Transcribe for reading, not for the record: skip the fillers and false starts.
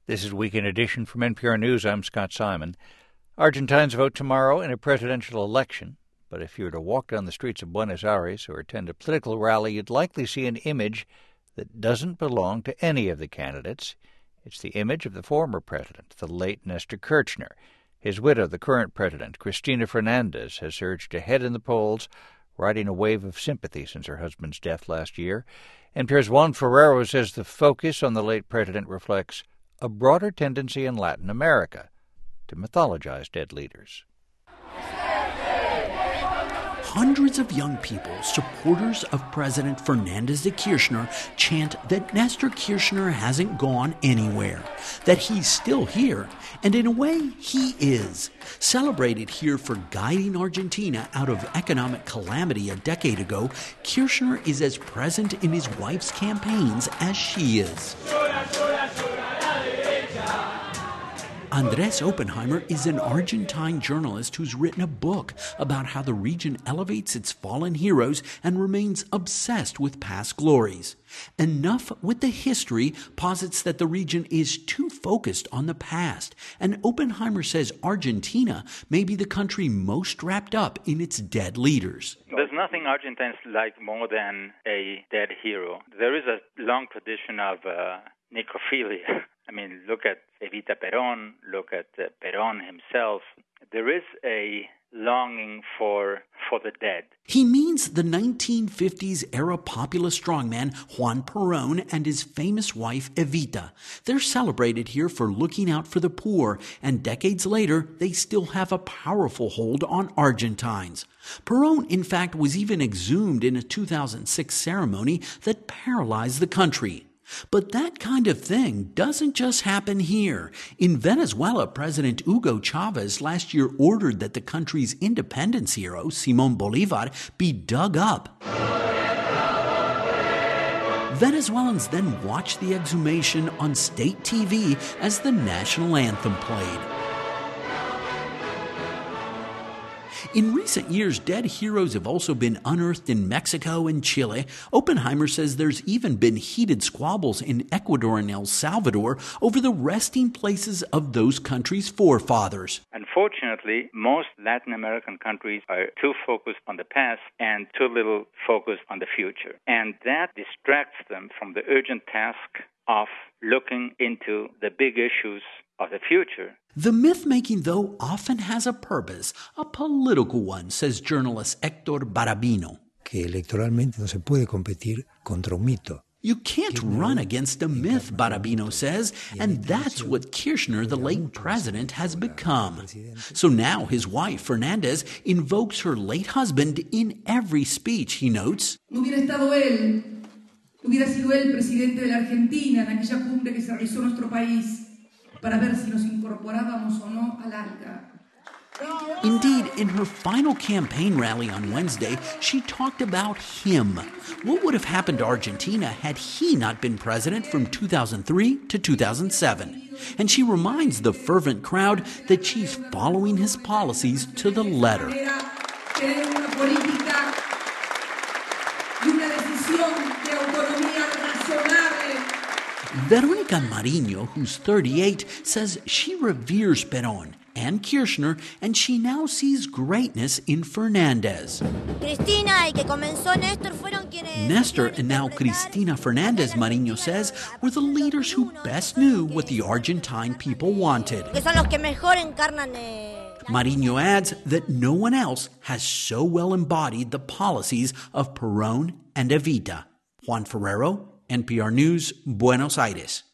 This is Weekend Edition from NPR News. I'm Scott Simon. Argentines vote tomorrow in a presidential election, but if you were to walk down the streets of Buenos Aires or attend a political rally, you'd likely see an image that doesn't belong to any of the candidates. It's the image of the former president, the late Nestor Kirchner. His widow, the current president, Cristina Fernandez, has surged ahead in the polls, riding a wave of sympathy since her husband's death last year. NPR's Juan Ferrero says the focus on the late president reflects a broader tendency in Latin America to mythologize dead leaders. Hundreds of young people, supporters of President Fernandez de Kirchner, chant that Nestor Kirchner hasn't gone anywhere, that he's still here, and in a way, he is. Celebrated here for guiding Argentina out of economic calamity a decade ago, Kirchner is as present in his wife's campaigns as she is. Andrés Oppenheimer is an Argentine journalist who's written a book about how the region elevates its fallen heroes and remains obsessed with past glories. Enough with the history posits that the region is too focused on the past, and Oppenheimer says Argentina may be the country most wrapped up in its dead leaders. There's nothing Argentines like more than a dead hero. There is a long tradition of necrophilia. I mean, look at Evita Perón, look at Perón himself. There is a longing for the dead. He means the 1950s-era populist strongman Juan Perón and his famous wife Evita. They're celebrated here for looking out for the poor, and decades later, they still have a powerful hold on Argentines. Perón, in fact, was even exhumed in a 2006 ceremony that paralyzed the country. But that kind of thing doesn't just happen here. In Venezuela, President Hugo Chavez last year ordered that the country's independence hero, Simón Bolívar, be dug up. Venezuelans then watched the exhumation on state TV as the national anthem played. In recent years, dead heroes have also been unearthed in Mexico and Chile. Oppenheimer says there's even been heated squabbles in Ecuador and El Salvador over the resting places of those countries' forefathers. Unfortunately, most Latin American countries are too focused on the past and too little focused on the future. And that distracts them from the urgent task of looking into the big issues of the future. The myth-making, though, often has a purpose, a political one, says journalist Héctor Barabino. Que electoralmente no se puede competir contra un mito. You can't run against a myth, Barabino says, and that's what Kirchner, the late president, has become. So now his wife, Fernandez, invokes her late husband in every speech, he notes. No hubiera estado él, hubiera sido él presidente de la Argentina en aquella cumbre que se realizó en nuestro país para ver si nos incorporábamos o no al ALCA. Indeed, in her final campaign rally on Wednesday, she talked about him. What would have happened to Argentina had he not been president from 2003 to 2007? And she reminds the fervent crowd that she's following his policies to the letter. Veronica Mariño, who's 38, says she reveres Perón and Kirchner, and she now sees greatness in Fernandez. Nestor and now Cristina Fernandez, Mariño says, were the leaders who best knew what the Argentine people wanted. Mariño adds that no one else has so well embodied the policies of Perón and Evita. Juan Ferrero, NPR News, Buenos Aires.